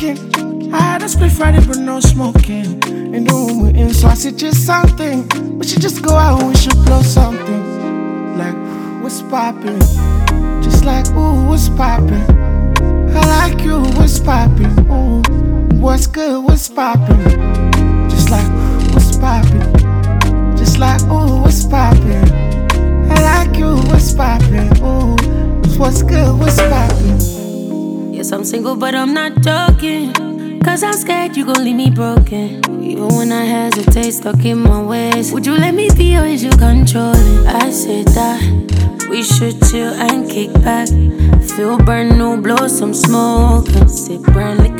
choking. I had a split Friday, but no smoking. In the room we're in, so I suggest something. We should just go out and we should blow something. Like, what's poppin'? Just like, ooh, what's poppin'? I like you, what's poppin'? Ooh, what's good, what's poppin'? Just like, what's poppin'? Just like, ooh, what's poppin'? I like you, what's poppin'? Ooh, what's good, what's poppin'? Yes, I'm single, but I'm not joking. Cause I'm scared you gon' leave me broken. Even when I hesitate, stuck in my ways. Would you let me be or is you controlling? I said that we should chill and kick back. Feel brand new, blow some smoke and sip brand liquor.